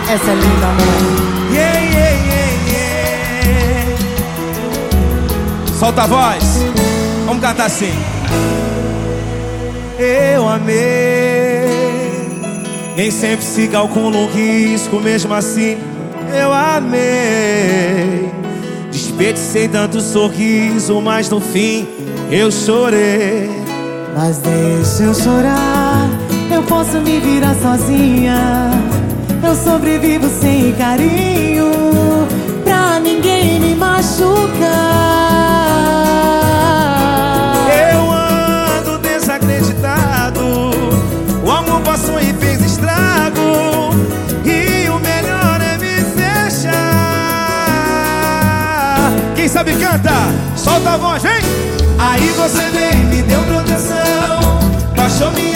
Essa é linda, amor. Yeah, yeah, yeah, yeah. Solta a voz. Vamos cantar assim. Eu amei. Nem sempre se calcula um risco, mesmo assim eu amei. Desperdicei tanto sorriso, mas no fim eu chorei. Mas deixa eu chorar, eu posso me virar sozinha. Eu sobrevivo sem carinho, pra ninguém me machucar. Eu ando desacreditado, o amor passou e fez estrago, e o melhor é me fechar. Quem sabe canta, solta a voz, vem! Aí você veio, me deu proteção, baixou minha